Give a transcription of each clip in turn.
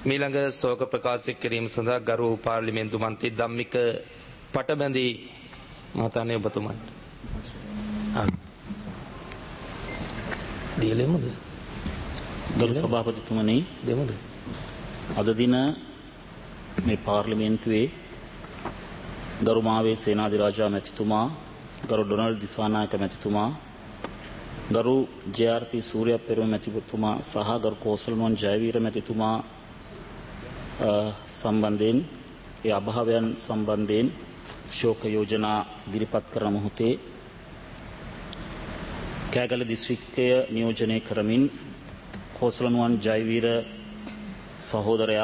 මීළඟ ශෝක ප්‍රකාශ කිරීම සඳහා ගරු පාර්ලිමේන්තු මන්ත්‍රී ධම්මික පටබැඳි මහතානේ ඔබතුමන්ට. දියලෙමුද? ගරු සභාපතිතුමනි, දෙමුද? අද දින මේ පාර්ලිමේන්තුවේ ගරු මාවේ සේනාධිරාජා මැතිතුමා, ගරු ඩොනල්ඩ් දිසානායක මැතිතුමා, ගරු ජේ.ආර්.පී. සූර්යපෙරම මැතිතුමා සහ ගරු කෝසල්මන් ජයවීර මැතිතුමා සම්බන්ධයෙන් ඒ අභාවයන් සම්බන්ධයෙන් ශෝක යෝජනා ඉදිරිපත් කරන මොහොතේ කෑගල දිස්ත්‍රික්කය නියෝජනය කරමින් කෝසලනුවන් ජයවීර සහෝදරයා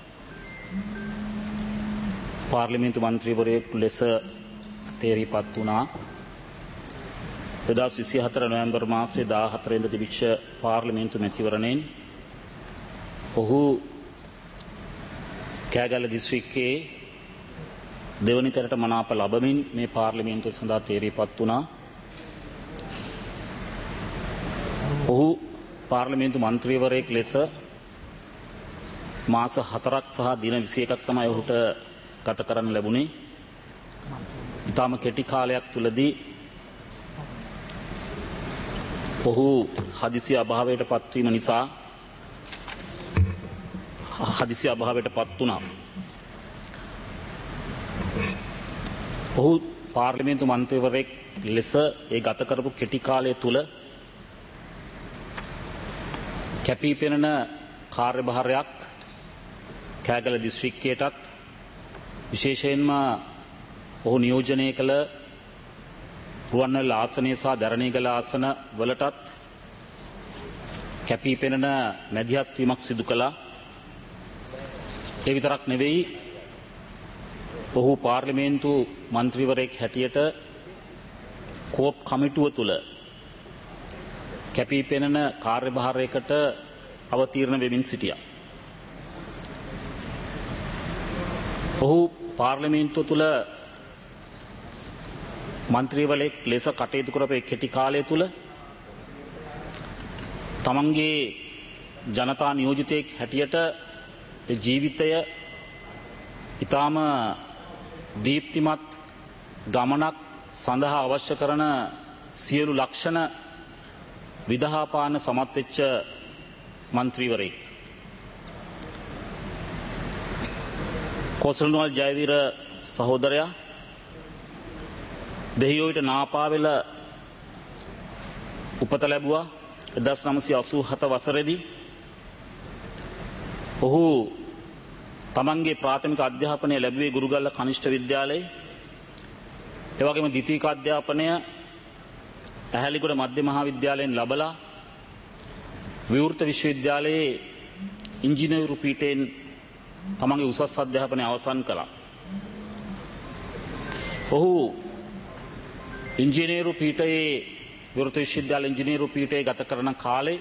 පාර්ලිමේන්තු මන්ත්‍රීවරයෙකු ලෙස තේරීපත් වුණා. 2024 නොවැම්බර් මාසයේ 14 වෙනිදා තිබිච්ච පාර්ලිමේන්තු මැතිවරණයෙන් ඔහු කෑගල්ල දිස්ත්‍රික්කයේ දෙවනි තැනට මනාප ලබමින් මේ පාර්ලිමේන්තුව සඳහා තේරීපත් වුණා. ඔහු පාර්ලිමේන්තු මන්ත්‍රීවරයෙක් ලෙස මාස 4ක් සහ දින 21ක් තමයි ඔහුට ගත කරන්න ලැබුණේ. ඊටම කෙටි කාලයක් තුලදී ඔහු හදිසි අභාවයට පත්වීම නිසා හදිසි අභාවයට පත් වුණා. ඔහු පාර්ලිමේන්තු මන්ත්‍රීවරයෙක් ලෙස ඒ ගත කරපු කෙටි කාලය තුල කැපී පෙනෙන කාර්යභාරයක් කෑගල දිස්ත්‍රික්කයටත් විශේෂයෙන්ම ඔහු නියෝජනය කළ රුවන්වැලි ආසනය සහ දරණීගල ආසන වලටත් කැපී පෙනෙන මැදිහත් වීමක් සිදු කළා. ඒ විතරක් නෙවෙයි, ඔහු පාර්ලිමේන්තු මන්ත්‍රීවරයෙක් හැටියට කෝප් කමිටුව තුල කැපී පෙනෙන කාර්යභාරයකට අවතීර්ණ වෙමින් සිටියා. ඔහු පාර්ලිමේන්තුව තුල මන්ත්‍රීවරයෙක් ලෙස කටයුතු කරපු කෙටි කාලය තුල තමන්ගේ ජනතා නියෝජිතයෙක් හැටියට ජීවිතය ඊටාම දීප්තිමත් ගමනක් සඳහා අවශ්‍ය කරන සියලු ලක්ෂණ විදහාපාන සමත් වෙච්ච මන්ත්‍රීවරයෙක්. කෝසල්නුවල් ජයවීර සහෝදරයා දෙහියෝවිට නාපාවෙල උපත ලැබුවා 1987 වසරේදී. ඔහු තමන්ගේ ප්‍රාථමික අධ්‍යාපනය ලැබුවේ ගුරුගල්ල කනිෂ්ඨ විද්‍යාලයේ. ඒ වගේම ද්විතීක අධ්‍යාපනය ඇහැලිගොඩ මධ්‍ය මහා විද්‍යාලයෙන් ලබලා විවෘත විශ්වවිද්‍යාලයේ ඉංජිනේරු පීඨයෙන් තමන්ගේ උසස් අධ්‍යාපනය අවසන් කළා. ඔහු ඉංජිනේරු පීඨයේ විවෘත විශ්වවිද්‍යාල ඉංජිනේරු පීඨයේ ගත කරන කාලේ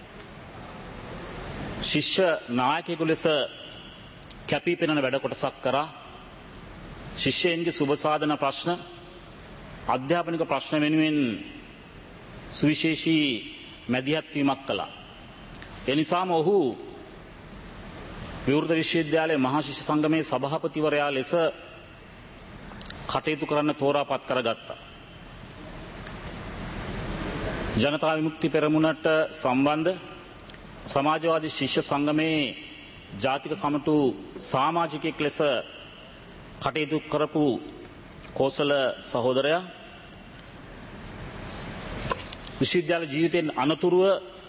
ශිෂ්‍ය නායකයෙකු ලෙස කැපී පෙනෙන වැඩ කොටසක් කරා. ශිෂ්‍යයන්ගේ සුබ සාධන ප්‍රශ්න, අධ්‍යාපනික ප්‍රශ්න වෙනුවෙන් සුවිශේෂී මැදිහත් වීමක් කළා. ඒ නිසාම ඔහු විවෘත විශ්වවිද්‍යාලයේ මහා ශිෂ්‍ය සංගමේ සභාපතිවරයා ලෙස කටයුතු කරන්න තෝරාපත් කරගත්තා. ජනතා විමුක්ති පෙරමුණට සම්බන්ධ සමාජවාදී ශිෂ්‍ය සංගමේ ජාතික කමිටු සමාජිකයෙක් ලෙස කටයුතු කරපු කෝසල සහෝදරයා විශ්වවිද්‍යාල ජීවිතයෙන් අනතුරුව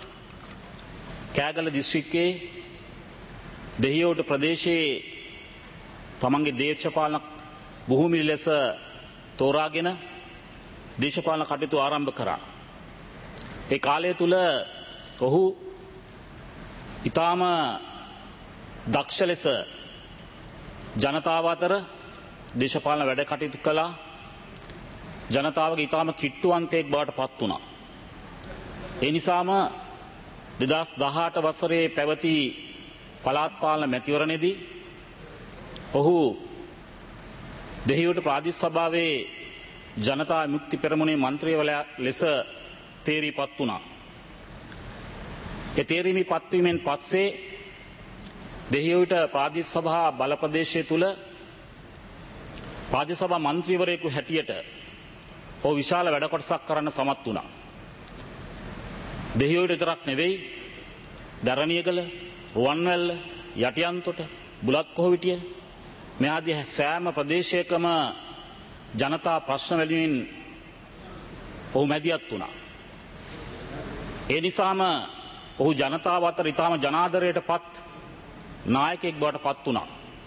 කෑගල දිස්ත්‍රික්කයේ දෙහියෝට ප්‍රදේශයේ තමන්ගේ දේශපාලන භූමිය ලෙස තෝරාගෙන දේශපාලන කටයුතු ආරම්භ කරා. ඒ කාලය තුල ඔහු ඊටාම දක්ෂ ලෙස ජනතාව අතර දේශපාලන වැඩ කටයුතු කළා. ජනතාවගේ ඊටාම කිට්ටුවන්තයෙක් බවට පත් වුණා. ඒ නිසාම 2018 වසරේ පැවති පළාත් පාලන මැතිවරණයේදී ඔහු දෙහිවොට ප්‍රාදේශ සභාවේ ජනතා විමුක්ති පෙරමුණේ මන්ත්‍රීවරයා ලෙස තේරීපත් වුණා. ඒ තේරීමේ පත්වීමෙන් පස්සේ දෙහියොවිට ප්‍රාදේශ සභා බල ප්‍රදේශය තුල ප්‍රාදේශ සභා මන්ත්‍රීවරයෙකු හැටියට ඔහු විශාල වැඩ කොටසක් කරන්න සමත් වුණා. දෙහියොවිට විතරක් නෙවෙයි දරණියගල, රුවන්වැල්ල, යටියන්තොට, බුලත් කොහොවිටිය මේ ආදී සෑම ප්‍රදේශයකම ජනතා ප්‍රශ්න වලින් ඔහු මැදිහත් වුණා. ඒ නිසාම ඔහු ජනතාව අතර ඉතාම ජනාදරයට පත් නායකයෙක් බවට පත් වුණා.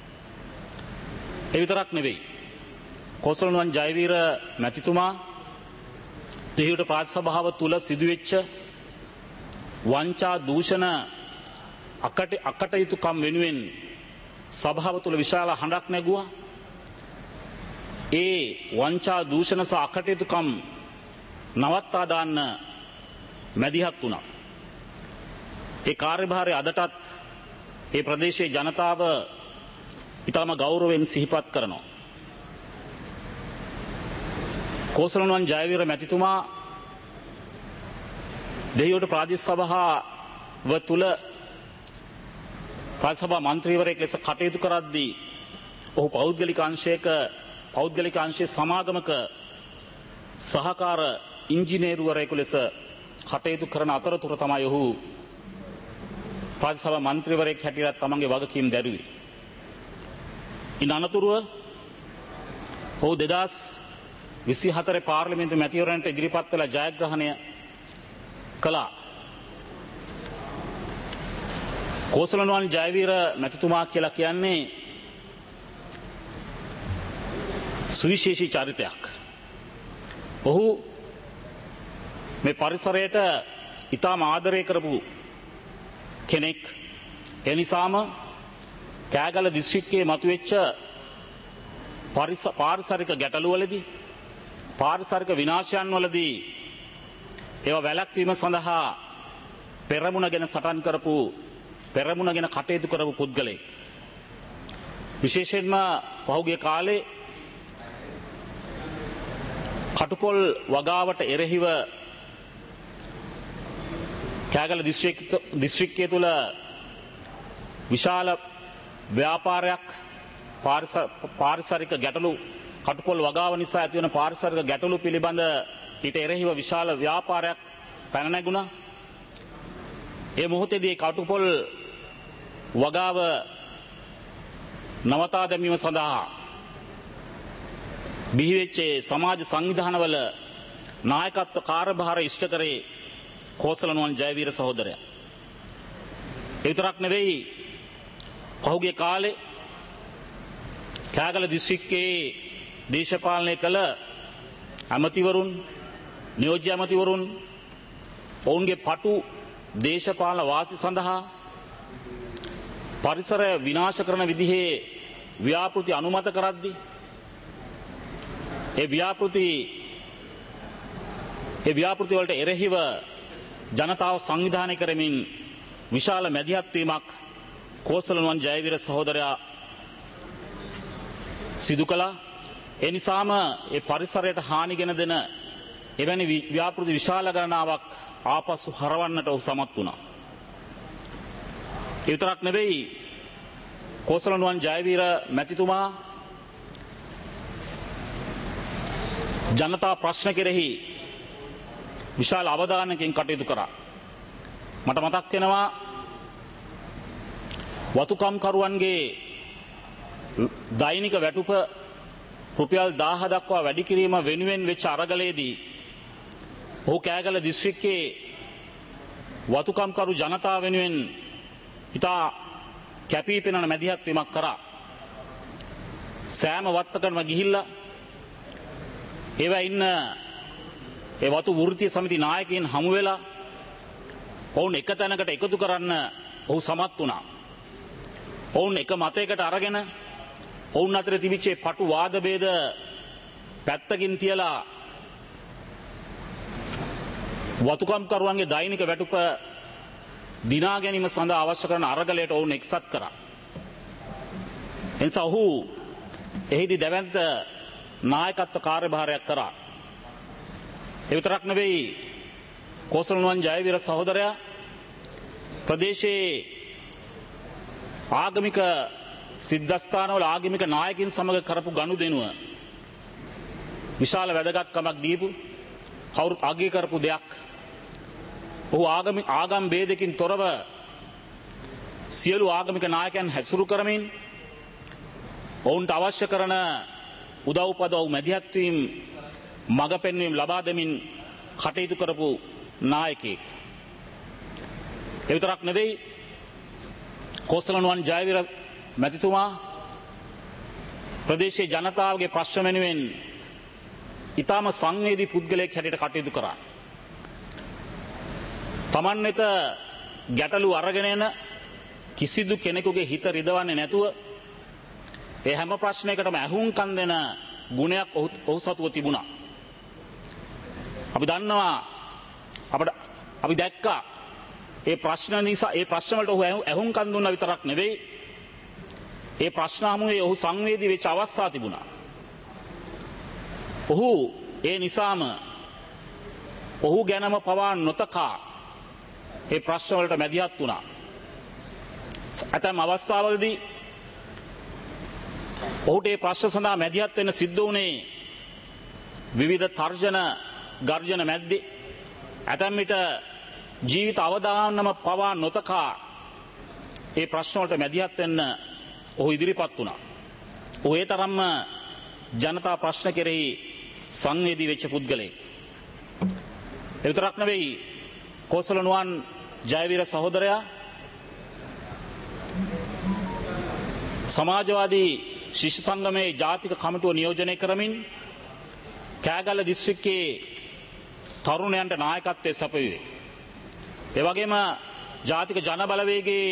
ඒ විතරක් නෙවෙයි. කොසලනුවන් ජයවීර මැතිතුමා දෙහියොවිට ප්‍රාදේශ සභාව තුල සිදුවෙච්ච වංචා දූෂණ අකටයුතුකම් වෙනුවෙන් සභාව තුල විශාල හඬක් නැගුවා. ඒ වංචා දූෂණ සහ අකටයුතුකම් නවත්තා දාන්න මැදිහත් වුණා. ඒ කාර්යභාරය අදටත් ඒ ප්‍රදේශයේ ජනතාව ඉතාම ගෞරවයෙන් සිහිපත් කරනවා. කොසලනුවන් ජයවීර මැතිතුමා දෙහියොවිට ප්‍රාදේශ සභාව තුල ප්‍රාදේශ සභා මන්ත්‍රීවරයෙක් ලෙස කටයුතු කරද්දී ඔහු පෞද්ගලික අංශයේ සමාගමක සහකාර ඉංජිනේරුවරයෙකු ලෙස කටයුතු කරන අතරතුර තමයි ඔහු ප්‍රාදේශ සභා මන්ත්‍රීවරයෙක් හැටියට තමන්ගේ වගකීම් දැරුවේ. ඉන් අනතුරුව ඔහු 2024 පාර්ලිමේන්තු මැතිවරණයට ඉදිරිපත් වෙලා ජයග්‍රහණය කළා. කොසලනුවන් ජයවීර මැතිතුමා කියලා කියන්නේ සුවිශේෂී චරිතයක්. ඔහු මේ පරිසරයට ඉතාම ආදරය කරපු කෙනෙක්. ඒ නිසාම කෑගල දිස්ත්‍රික්කයේ මතුවෙච්ච පාරිසරික ගැටලුවලදී පාරිසරික විනාශයන් වලදී ඒවා වැළැක්වීම සඳහා පෙරමුණ ගැන සටන් කරපු පෙරමුණ ගැන කටයුතු කරපු පුද්ගලයෙක්. විශේෂයෙන්ම පහුගිය කාලේ කටුපොල් වගාවට එරෙහිව කෑගල දිස්ත්‍රික්කය තුළ විශාල ව්‍යාපාරයක් පාරිසරික ගැටලු කටුපොල් වගාව නිසා ඇතිවන පාරිසරික ගැටලු පිළිබඳ ඊට එරෙහිව විශාල ව්‍යාපාරයක් පැන නැගුණා. ඒ මොහොතේදී කටුපොල් වගාව නවතා දැමීම සඳහා බිහිවෙච්ච සමාජ සංවිධානවල නායකත්ව කාර්යභාර ඉෂ්ට කරේ කොසලනුවන් ජයවීර සහෝදරයා. ඒ විතරක් නෙවෙයි පහුගිය කාලේ කෑගල දිස්ත්‍රික්කයේ දේශපාලනය කළ ඇමතිවරුන් නියෝජ්‍ය ඇමතිවරුන් ඔවුන්ගේ පටු දේශපාලන වාසි සඳහා පරිසරය විනාශ කරන විදිහේ ව්‍යාපෘති අනුමත කරද්දී ඒ ව්‍යාපෘති වලට එරෙහිව ජනතාව සංවිධානය කරමින් විශාල මැදිහත් වීමක් කොසලනුවන් ජයවීර සහෝදරයා සිදු කළා. ඒ නිසාම ඒ පරිසරයට හානිගෙන දෙන එවැනි ව්‍යාපෘති විශාල ගණනාවක් ආපසු හරවන්නට ඔහු සමත් වුණා. ඒ විතරක් නෙවෙයි කොසලනුවන් ජයවීර මැතිතුමා ජනතා ප්‍රශ්න කෙරෙහි විශාල අවධානයකින් කටයුතු කරා. මට මතක් වෙනවා වතුකම්කරුවන්ගේ දෛනික වැටුප රුපියල් 1000 දක්වා වැඩි කිරීම වෙනුවෙන් වෙච්ච අරගලයේදී ඔහු කෑගල දිස්ත්‍රික්කයේ වතුකම්කරු ජනතාව වෙනුවෙන් ඉතා කැපී පෙනෙන මැදිහත් වීමක් කරා. සෑම වත්තකටම ගිහිල්ලා ඒවා ඉන්න ඒ වතු වෘත්තීය සමිති නායකයින් හමු වෙලා ඔවුන් එක තැනකට එකතු කරන්න ඔහු සමත් වුණා. ඔවුන් එක මතයකට අරගෙන ඔවුන් අතර තිබිච්ච පටු වාද ભેද පැත්තකින් තියලා වතුකම්කරුවන්ගේ දෛනික වැටුප දිනා ගැනීම සඳහා අවශ්‍ය කරන අරගලයට ඔවුන් එක්සත් කරා. එනිසා ඔහු එහිදී දැවැන්ත නායකත්ව කාර්යභාරයක් කරා. ඒ විතරක් නෙවෙයි කොසලනුවන් ජයවීර සහෝදරයා ප්‍රදේශයේ ආගමික සිද්ධස්ථානවල ආගමික නායකින් සමග කරපු ගනුදෙනුව විශාල වැදගත්කමක් දීපු කවුරුත් අගය කරපු දෙයක්. ඔහු ආගම් ભેදකින් තොරව සියලු ආගමික නායකයන් හැසුරු කරමින් ඔවුන්ට අවශ්‍ය කරන උදව්පදව් මැදිහත්වීම් මඟ පෙන්වීම් ලබා දෙමින් කටයුතු කරපු නායකයෙක්. ඒ විතරක් නෙවෙයි කෝසලනුවන් ජයවීර මැතිතුමා ප්‍රදේශයේ ජනතාවගේ ප්‍රශ්න වෙනුවෙන් ඊටම සංවේදී පුද්ගලයෙක් හැටියට කටයුතු කරා. තමන් වෙත ගැටලු අරගෙන එන කිසිදු කෙනෙකුගේ හිත රිදවන්නේ නැතුව ඒ හැම ප්‍රශ්නයකටම ඇහුම්කන් දෙන ගුණයක් ඔහු සතුව තිබුණා. අපි දන්නවා අපි දැක්කා ඒ ප්‍රශ්න නිසා ඒ ප්‍රශ්න වලට ඔහු ඇහුම්කන් දුන්නා විතරක් නෙවෙයි ඒ ප්‍රශ්න හමුවේ ඔහු සංවේදී වෙච්ච අවස්ථා තිබුණා. ඔහු ඒ නිසාම ඔහු ගැනම පවා නොතකා ඒ ප්‍රශ්න වලට මැදිහත් වුණා. ඇතැම් අවස්ථාවලදී ඔහුට ඒ ප්‍රශ්න සඳහා මැදිහත් වෙන්න සිද්ධ වුණේ විවිධ තර්ජන ගර්ජන මැද්දේ. ඇතැම් විට ජීවිත අවදානම පවා නොතකා ඒ ප්‍රශ්න වලට මැදිහත් වෙන්න ඔහු ඉදිරිපත් වුණා. ඔහු ඒ තරම්ම ජනතා ප්‍රශ්න කෙරෙහි සංවේදී වෙච්ච පුද්ගලයෙක්. ඒ විතරක් නෙවෙයි කෝසලනුවන් ජයවීර සහෝදරයා සමාජවාදී ශිෂ්‍ය සංගමයේ ජාතික කමිටුව නියෝජනය කරමින් කෑගල්ල දිස්ත්‍රික්කයේ තරුණයන්ට නායකත්වය සැපයුවේ. ඒ වගේම ජාතික ජන බලවේගයේ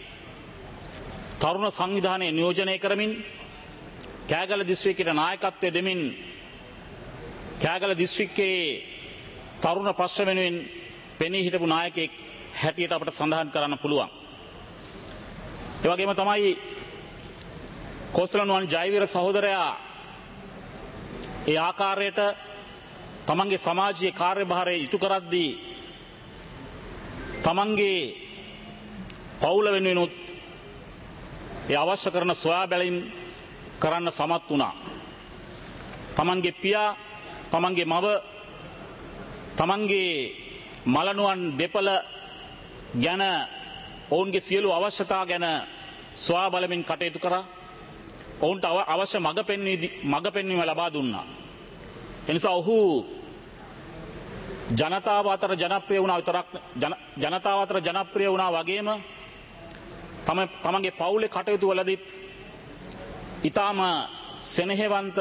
තරුණ සංවිධානය නියෝජනය කරමින් කෑගල්ල දිස්ත්‍රික්කයට නායකත්වය දෙමින් කෑගල්ල දිස්ත්‍රික්කයේ තරුණ ප්‍රශ්න වෙනුවෙන් පෙනී හිටපු නායකයෙක් හැටියට අපට සඳහන් කරන්න පුළුවන්. ඒ වගේම තමයි කෝසලනුවන් ජයවීර සහෝදරයා ඒ ආකාරයට තමන්ගේ සමාජීය කාර්යභාරය ඉටු කරද්දී තමන්ගේ පවුල වෙනුවෙනුත් ඒ අවශ්‍ය කරන සොයා බැලීම් කරන්න සමත් වුණා. තමන්ගේ පියා, තමන්ගේ මව, තමන්ගේ මලනුවන් දෙපළ ගැන ඔවුන්ගේ සියලු අවශ්‍යතා ගැන සොයා බලමින් කටයුතු කරා. ඔවුන්ට අවශ්‍ය මඟ පෙන්වීම ලබා දුන්නා. එනිසා ඔහු ජනතාව අතර ජනප්‍රිය වුණා විතරක් ජනතාව අතර ජනප්‍රිය වුණා වගේම තමන්ගේ පවුලේ කටයුතු වලදීත් ඊටාම සෙනෙහවන්ත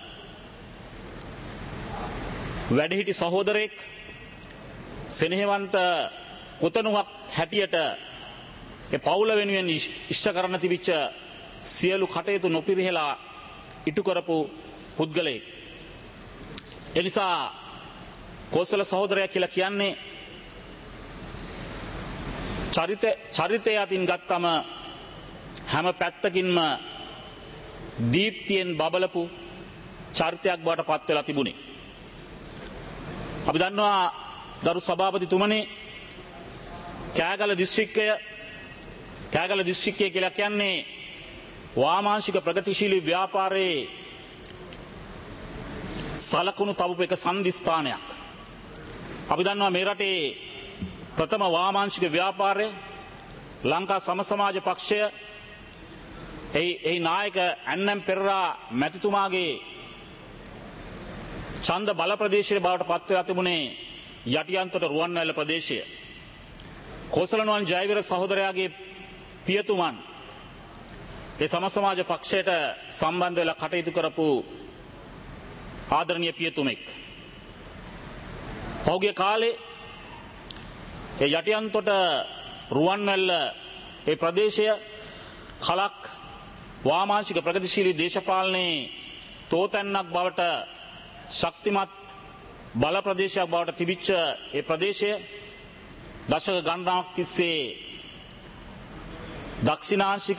වැඩිහිටි සහෝදරයෙක් සෙනෙහවන්ත පුතණුවක් හැටියට ඒ පවුල වෙනුවෙන් ඉෂ්ට කරන්න තිබිච්ච සියලු කටයුතු නොපිරිහෙලා ඉටු කරපු පුද්ගලයෙක්. එනිසා කෝසල සහෝදරයා කියලා කියන්නේ චරිතය අතින් ගත්තම හැම පැත්තකින්ම දීප්තියෙන් බබලපු චරිතයක් බවට පත් වෙලා තිබුණේ. අපි දන්නවා දරු සභාපතිතුමනි කෑගල්ල දිස්ත්‍රික්කය කියලා කියන්නේ වාමාංශික ප්‍රගතිශීලී ව්‍යාපාරයේ සලකුණු තබපු එක සන්ධිස්ථානයක්. අපි දන්නවා මේ රටේ ප්‍රථම වාමාංශික ව්‍යාපාරය ලංකා සමසමාජ පක්ෂය එහි නායක ඇන්නම් පෙරරා මැතිතුමාගේ ඡන්ද බල ප්‍රදේශයේ බවට පත් වෙලා තිබුණේ යටියන්තොට රුවන්වැල්ල ප්‍රදේශය. කෝසලනුවන් ජයවීර සහෝදරයාගේ පියතුමන් ඒ සමසමාජ පක්ෂයට සම්බන්ධ වෙලා කටයුතු කරපු ආදරණීය පියතුමෙක්. පෞගේ කාලේ ඒ යටියන්තොට රුවන්වැල්ල ඒ ප්‍රදේශය කලක් වාමාංශික ප්‍රගතිශීලී දේශපාලනයේ තෝතැන්නක් බවට ශක්තිමත් බල ප්‍රදේශයක් බවට තිබිච්ච ඒ ප්‍රදේශය දශක ගණනාවක් තිස්සේ දක්ෂිණාංශික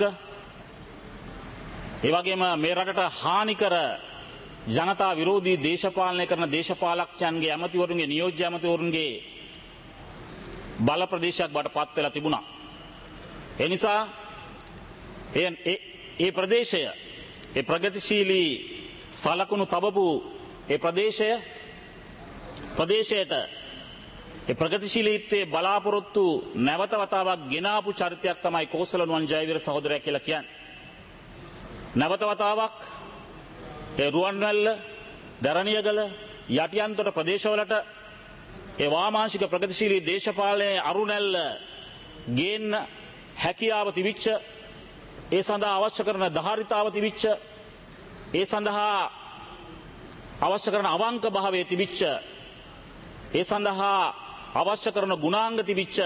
ඒ වගේම මේ රටට හානිකර ජනතා විරෝධී දේශපාලනය කරන දේශපාලකයන්ගේ ඇමතිවරුන්ගේ නියෝජ්‍ය ඇමතිවරුන්ගේ බල ප්‍රදේශයක් බවට පත් වෙලා තිබුණා. ඒ නිසා ඒ ප්‍රදේශය ඒ ප්‍රගතිශීලී සලකුණු තබපු ඒ ප්‍රදේශයට ඒ ප්‍රගතිශීලීත්වයේ බලාපොරොත්තු නැවත වතාවක් ගෙනාපු චරිතයක් තමයි කෝසලනුවන් ජයවීර සහෝදරයා කියලා කියන්නේ. නැවත වතාවක් ඒ රුවන්වැල්ල, දරණියගල, යටියන්තොට ප්‍රදේශවලට ඒ වාමාංශික ප්‍රගතිශීලී දේශපාලනයේ අරුණැල්ල ගේන්න හැකියාව තිබිච්ච, ඒ සඳහා අවශ්‍ය කරන ධාරිතාව තිබිච්ච, ඒ සඳහා අවශ්‍ය කරන අවංක භාවයේ තිබිච්ච, ඒ සඳහා අවශ්‍ය කරන ගුණාංග තිබිච්ච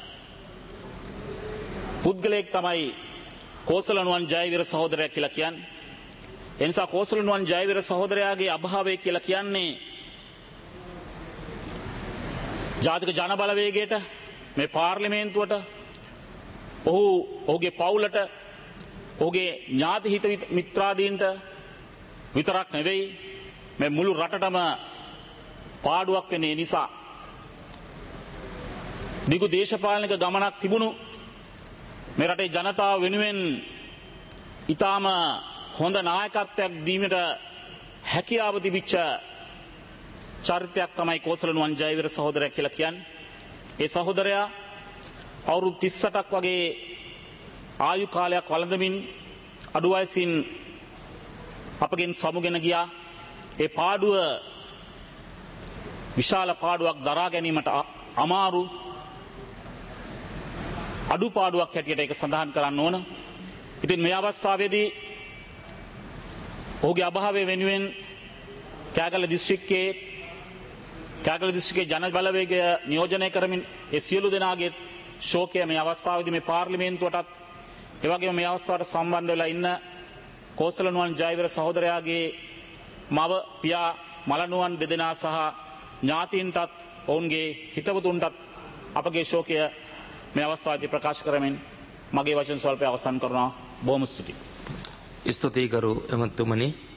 පුද්ගලයෙක් තමයි කෝසලනුවන් ජයවීර සහෝදරයා කියලා කියන්නේ. ඒ නිසා කෝසලනුවන් ජයවීර සහෝදරයාගේ අභාවය කියලා කියන්නේ ජාතික ජනබලවේගයට, මේ පාර්ලිමේන්තුවට, ඔහුගේ පවුලට, ඔහුගේ ඥාති හිත මිත්‍රාදීන්ට විතරක් නෙවෙයි, මේ මුළු රටටම පාඩුවක් වෙන්නේ නිසා. දිගු දේශපාලනික ගමනක් තිබුණු මේ රටේ ජනතාව වෙනුවෙන් ඊටාම හොඳ නායකත්වයක් දීමට හැකියාව තිබිච්ච චරිතයක් තමයි කෝසලනුවන් ජයවීර සහෝදරයා කියලා කියන්නේ. ඒ සහෝදරයා අවුරුදු 38ක් වගේ ආයු කාලයක් වළඳමින් අඩු වයසින් අපගෙන් සමුගෙන ගියා. ඒ පාඩුව විශාල පාඩුවක් දරා ගැනීමට අමාරු අඩුපාඩුවක් හැටියට ඒක සඳහන් කරන්න ඕන. ඉතින් මේ අවස්ථාවේදී ඔහුගේ අභාවය වෙනුවෙන් කෑගල්ල දිස්ත්‍රික්කයේ ජන බලවේගය නියෝජනය කරමින් ඒ සියලු දෙනාගේ ශෝකය මේ අවස්ථාවේදී මේ පාර්ලිමේන්තුවටත් ඒ වගේම මේ අවස්ථාවට සම්බන්ධ වෙලා ඉන්න කෝසලනුවන් ජයවීර සහෝදරයාගේ මව, පියා, මලනුවන් දෙදෙනා සහ ඥාතීන්ටත් ඔවුන්ගේ හිතවතුන්ටත් අපගේ ශෝකය මේ අවස්ථාවේදී ප්‍රකාශ කරමින් මගේ වචන ස්වල්පය අවසන් කරනවා. බොහොම ස්තුතියි. ස්තුතියි කරු එමතුමනි.